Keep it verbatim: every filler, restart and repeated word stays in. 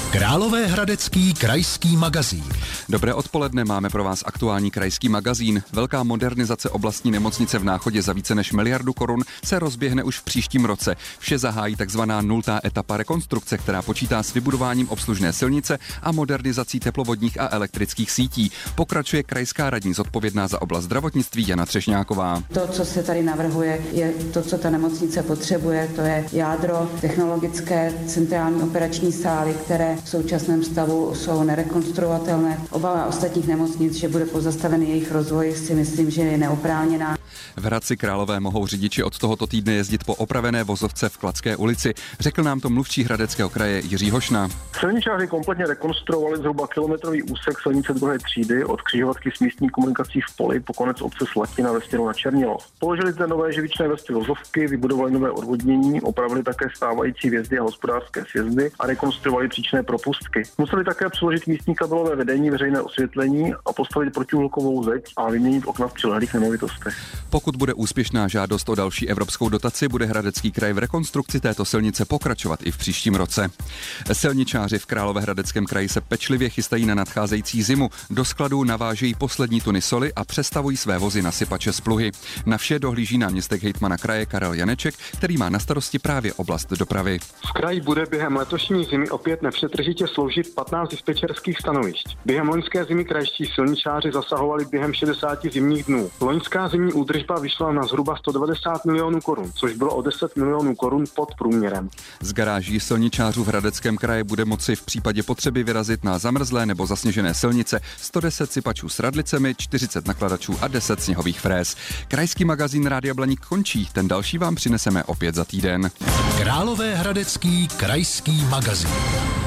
Královéhradecký krajský magazín. Dobré odpoledne, máme pro vás aktuální krajský magazín. Velká modernizace oblastní nemocnice v Náchodě za více než miliardu korun se rozběhne už v příštím roce. Vše zahájí takzvaná nultá etapa rekonstrukce, která počítá s vybudováním obslužné silnice a modernizací teplovodních a elektrických sítí. Pokračuje krajská radní zodpovědná za oblast zdravotnictví Jana Třešňáková. To, co se tady navrhuje, je to, co ta nemocnice potřebuje, to je jádro technologické centrální operační sály, které v současném stavu jsou nerekonstruovatelné. Obava ostatních nemocnic, že bude pozastaven jejich rozvoj, si myslím, že je neoprávněná. V Hradci Králové mohou řidiči od tohoto týdne jezdit po opravené vozovce v Kladské ulici. Řekl nám to mluvčí Hradeckého kraje Jiří Hošna. Silničáři kompletně rekonstruovali zhruba kilometrový úsek silnice druhé třídy od křižovatky s místní komunikací v Poli po konec obce Slatina ve směru na Černilov. Položili zde nové živičné vrstvy vozovky, vybudovali nové odvodnění, opravili také stávající vjezdy a hospodářské sjezdy a rekonstruovali příčné propustky. Museli také přiložit místní kabelové vedení, veřejné osvětlení a postavit protiúhlukovou zeď a vyměnit okna v přilehlých nemovitostech. Pokud bude úspěšná žádost o další evropskou dotaci, bude Hradecký kraj v rekonstrukci této silnice pokračovat i v příštím roce. Silničáři v Královéhradeckém kraji se pečlivě chystají na nadcházející zimu. Do skladů navážejí poslední tuny soli a přestavují své vozy na sypače z Pluhy. Na vše dohlíží náměstek hejtmana kraje Karel Janeček, který má na starosti právě oblast dopravy. V kraji bude během letošní zimy opět nepřetržitě sloužit patnáct dispečerských stanovišť. Během loňské zimy krajští silničáři zasahovali během šedesáti zimních dnů. Loňská zimní údržba vyšla na zhruba sto devadesát milionů korun, což bylo o deset milionů korun pod průměrem. Z garáží silničářů v Hradeckém kraji bude moci v případě potřeby vyrazit na zamrzlé nebo zasněžené silnice sto deset sypačů s radlicemi, čtyřicet nakladačů a deset sněhových fréz. Krajský magazín Rádia Blaník končí, ten další vám přineseme opět za týden. Královéhradecký krajský magazín.